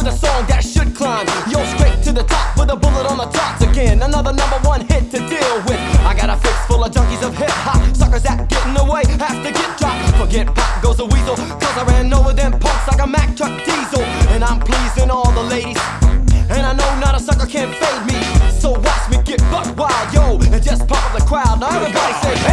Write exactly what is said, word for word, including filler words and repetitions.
with a song that should climb. Yo, straight to the top with a bullet on the charts again. Another number one hit to deal with. I got a fix full of junkies of hip-hop. Suckers that get in the way have to get dropped. Forget pop goes a weasel, cause I ran over them punks like a Mack truck diesel. And I'm pleasing all the ladies, and I know not a sucker can